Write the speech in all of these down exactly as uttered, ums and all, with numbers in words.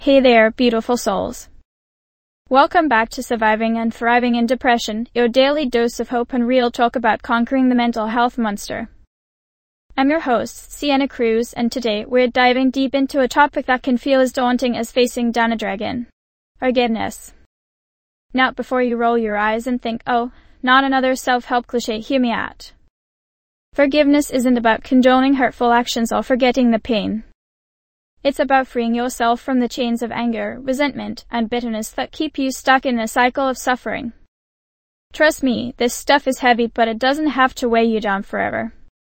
Hey there, beautiful souls. Welcome back to Surviving and Thriving in Depression, your daily dose of hope and real talk about conquering the mental health monster. I'm your host, Sienna Cruz, and today we're diving deep into a topic that can feel as daunting as facing down a dragon. Forgiveness. Now, before you roll your eyes and think, oh, not another self-help cliche, hear me out. Forgiveness isn't about condoning hurtful actions or forgetting the pain. It's about freeing yourself from the chains of anger, resentment, and bitterness that keep you stuck in a cycle of suffering. Trust me, this stuff is heavy, but it doesn't have to weigh you down forever.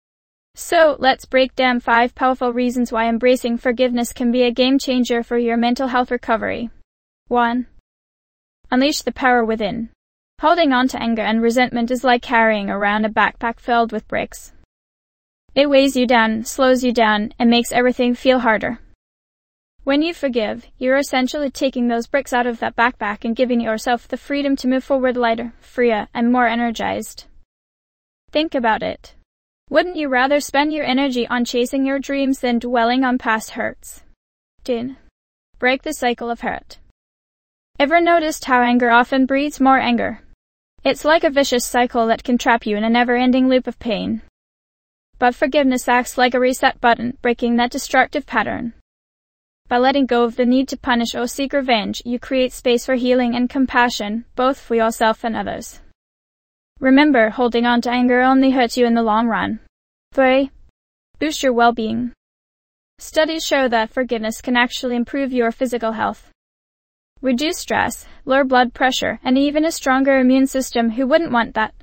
So, let's break down five powerful reasons why embracing forgiveness can be a game changer for your mental health recovery. one. Unleash the power within. Holding on to anger and resentment is like carrying around a backpack filled with bricks. It weighs you down, slows you down, and makes everything feel harder. When you forgive, you're essentially taking those bricks out of that backpack and giving yourself the freedom to move forward lighter, freer, and more energized. Think about it. Wouldn't you rather spend your energy on chasing your dreams than dwelling on past hurts? two. Break the cycle of hurt. Ever noticed how anger often breeds more anger? It's like a vicious cycle that can trap you in a never-ending loop of pain. But forgiveness acts like a reset button, breaking that destructive pattern. By letting go of the need to punish or seek revenge, you create space for healing and compassion, both for yourself and others. Remember, holding on to anger only hurts you in the long run. three. Boost your well-being. Studies show that forgiveness can actually improve your physical health. Reduce stress, lower blood pressure, and even a stronger immune system. Who wouldn't want that?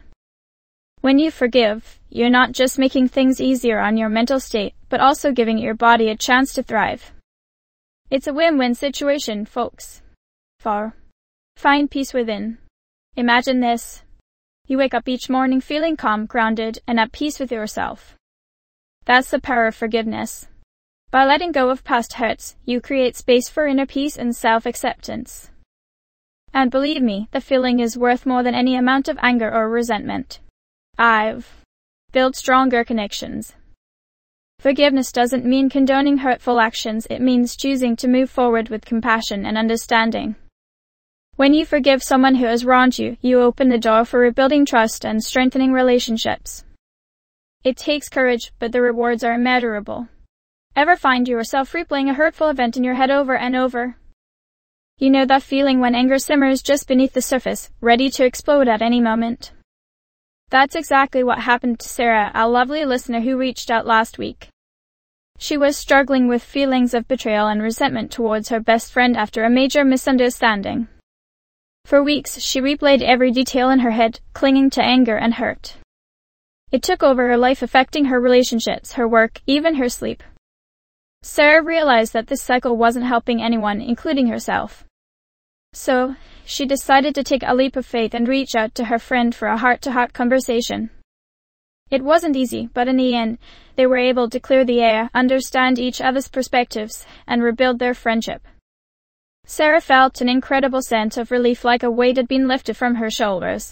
When you forgive, you're not just making things easier on your mental state, but also giving your body a chance to thrive. It's a win-win situation, folks. four. Find peace within. Imagine this. You wake up each morning feeling calm, grounded, and at peace with yourself. That's the power of forgiveness. By letting go of past hurts, you create space for inner peace and self-acceptance. And believe me, the feeling is worth more than any amount of anger or resentment. five. Build stronger connections. Forgiveness doesn't mean condoning hurtful actions, it means choosing to move forward with compassion and understanding. When you forgive someone who has wronged you, you open the door for rebuilding trust and strengthening relationships. It takes courage, but the rewards are immeasurable. Ever find yourself replaying a hurtful event in your head over and over? You know that feeling when anger simmers just beneath the surface, ready to explode at any moment? That's exactly what happened to Sarah, a lovely listener who reached out last week. She was struggling with feelings of betrayal and resentment towards her best friend after a major misunderstanding. For weeks, she replayed every detail in her head, clinging to anger and hurt. It took over her life, affecting her relationships, her work, even her sleep. Sarah realized that this cycle wasn't helping anyone, including herself. So, she decided to take a leap of faith and reach out to her friend for a heart-to-heart conversation. It wasn't easy, but in the end, they were able to clear the air, understand each other's perspectives, and rebuild their friendship. Sarah felt an incredible sense of relief, like a weight had been lifted from her shoulders.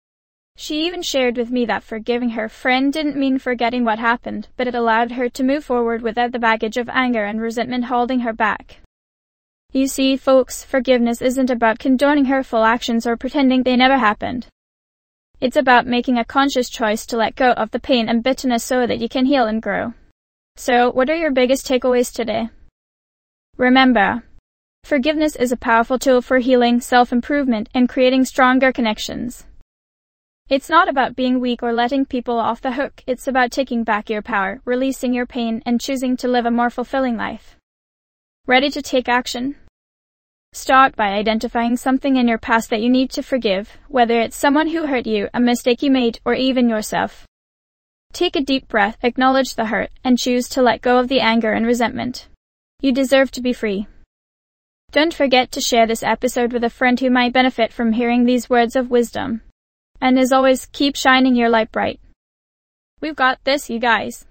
She even shared with me that forgiving her friend didn't mean forgetting what happened, but it allowed her to move forward without the baggage of anger and resentment holding her back. You see, folks, forgiveness isn't about condoning hurtful actions or pretending they never happened. It's about making a conscious choice to let go of the pain and bitterness so that you can heal and grow. So, what are your biggest takeaways today? Remember, forgiveness is a powerful tool for healing, self-improvement, and creating stronger connections. It's not about being weak or letting people off the hook. It's about taking back your power, releasing your pain, and choosing to live a more fulfilling life. Ready to take action? Start by identifying something in your past that you need to forgive, whether it's someone who hurt you, a mistake you made, or even yourself. Take a deep breath, acknowledge the hurt, and choose to let go of the anger and resentment. You deserve to be free. Don't forget to share this episode with a friend who might benefit from hearing these words of wisdom. And as always, keep shining your light bright. We've got this, you guys.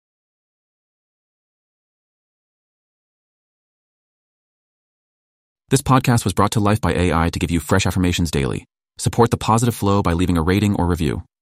This podcast was brought to life by A I to give you fresh affirmations daily. Support the positive flow by leaving a rating or review.